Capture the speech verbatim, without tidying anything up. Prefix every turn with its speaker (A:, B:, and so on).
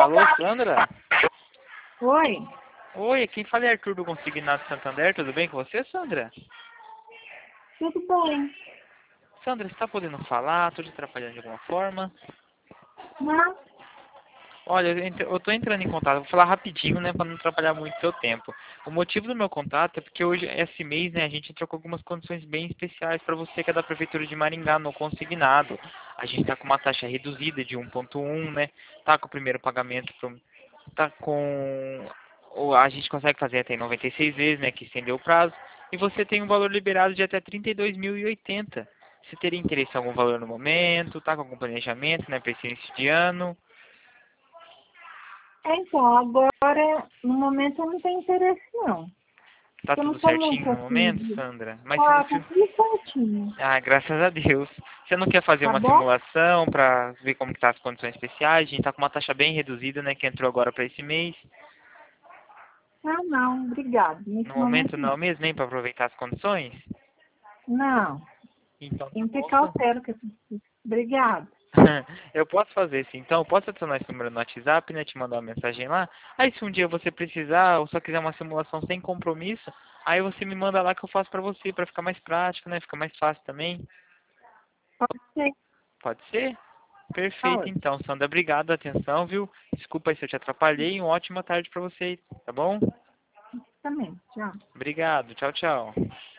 A: Alô, Sandra?
B: Oi,
A: Oi, quem fala é Arthur do Consignado Santander, tudo bem com você, Sandra?
B: tudo bem?
A: Sandra, você está podendo falar? Estou te atrapalhando de alguma forma?
B: Não?
A: Olha, eu ent- eu tô entrando em contato, vou falar rapidinho, né, para não atrapalhar muito o seu tempo. O motivo do meu contato é porque hoje, esse mês, né, a gente entrou com algumas condições bem especiais para você que é da Prefeitura de Maringá, no consignado. A gente está com uma taxa reduzida de um ponto um, né, tá com o primeiro pagamento, pro- tá com... o- A gente consegue fazer até em noventa e seis vezes, né, que estendeu o prazo, e você tem um valor liberado de até trinta e dois mil e oitenta. Você teria interesse em algum valor no momento, tá com algum planejamento, né, para esse início de ano?
B: Então, agora, no momento eu não tenho interesse não.
A: Tá
B: Eu não
A: tudo
B: sou
A: certinho
B: muito
A: no
B: assim
A: momento,
B: de...
A: Sandra? Mas se
B: Ah, tá
A: você...
B: tudo certinho.
A: Ah, graças a Deus. Você não quer fazer
B: Tá
A: uma
B: bom?
A: simulação para ver como que tá as condições especiais? A gente tá com uma taxa bem reduzida, né, que entrou agora para esse mês.
B: Ah, não, obrigado.
A: No
B: Nesse
A: momento
B: momento
A: não
B: não.
A: mesmo, nem para aproveitar as condições?
B: Não,
A: Então tá
B: tem que ter
A: bom, Sandra.
B: cautela. Que... Obrigado.
A: Eu posso fazer sim. Então, eu posso adicionar esse número no WhatsApp, né, te mandar uma mensagem lá. Aí se um dia você precisar ou só quiser uma simulação sem compromisso, aí você me manda lá que eu faço para você, para ficar mais prático, né, fica mais fácil também.
B: Pode ser.
A: Pode ser? Perfeito,
B: Pode.
A: então, Sandra. Obrigado, atenção, viu? Desculpa aí se eu te atrapalhei. Uma ótima tarde pra você, tá bom?
B: Também. Tchau.
A: Obrigado. Tchau, tchau.